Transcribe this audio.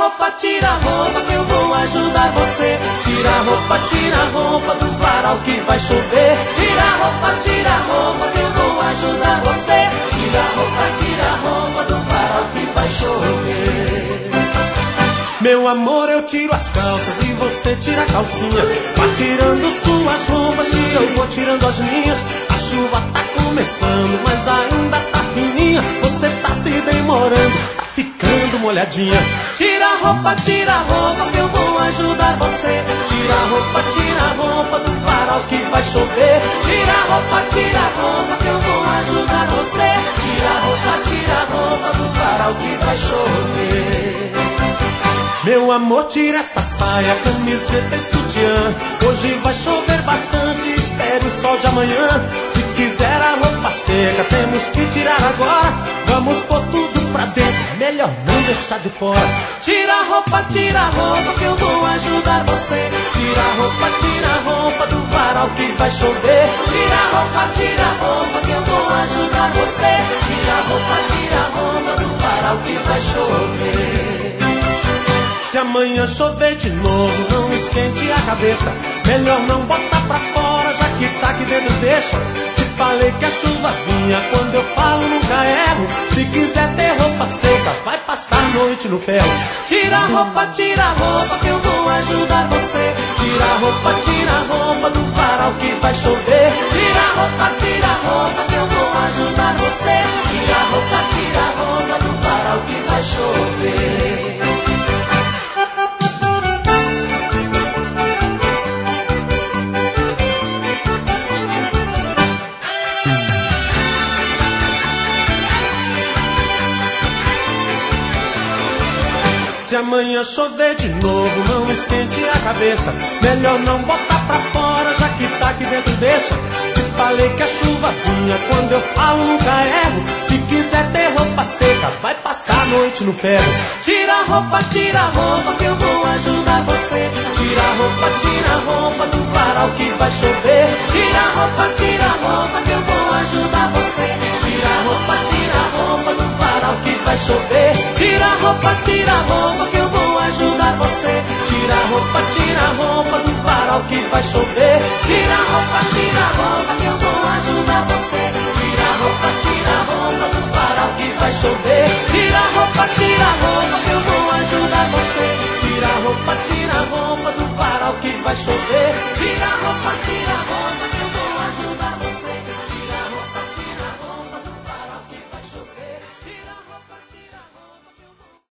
tira a roupa que eu vou ajudar você. Tira a roupa do varal que vai chover. Tira a roupa que eu vou ajudar você. Tira a roupa do varal que vai chover. Meu amor, eu tiro as calças e você tira a calcinha. Vá tirando suas roupas que eu vou tirando as minhas. A chuva tá começando, mas ainda tá fininha. Você tá se demorando, tá ficando molhadinha. Tira a roupa que eu vou ajudar você. Tira a roupa do varal que vai chover. Tira a roupa que eu vou ajudar você. Tira a roupa do varal que vai chover. Meu amor, tira essa saia, camiseta e sutiã. Hoje vai chover bastante, espere o sol de amanhã. Se quiser a roupa seca, temos que tirar agora. Vamos pôr tudo pra dentro, melhor não deixar de fora. Tira a roupa que eu vou ajudar você. Tira a roupa do varal que vai chover. Tira a roupa que eu vou ajudar você. Tira a roupa do varal que vai chover. Se amanhã chover de novo, não esquente a cabeça. Melhor não botar pra fora, já que tá aqui dentro deixa. Te falei que a chuva vinha, quando eu falo nunca erro. Se quiser ter roupa seca, vai passar a noite no ferro. Tira a roupa que eu vou ajudar você. Tira a roupa do varal que vai chover. Tira a roupa que eu vou ajudar você. Tira a roupa do varal que vai chover. Se amanhã chover de novo, não esquente a cabeça. Melhor não botar pra fora, já que tá aqui dentro deixa. Te falei que a chuva vinha, quando eu falo nunca erro. Se quiser ter roupa seca, vai passar a noite no ferro. Tira a roupa que eu vou ajudar você. Tira a roupa do varal que vai chover. Tira a roupa que eu vou ajudar você. Tira a roupa do varal que vai chover. Tira a roupa que eu vou ajudar você. Tira a roupa do varal que vai chover. Tira a roupa que eu vou ajudar você. Tira a roupa do varal que vai chover. Tira a roupa que eu vou ajudar você. Tira a roupa do varal que vai chover. Tira a roupa.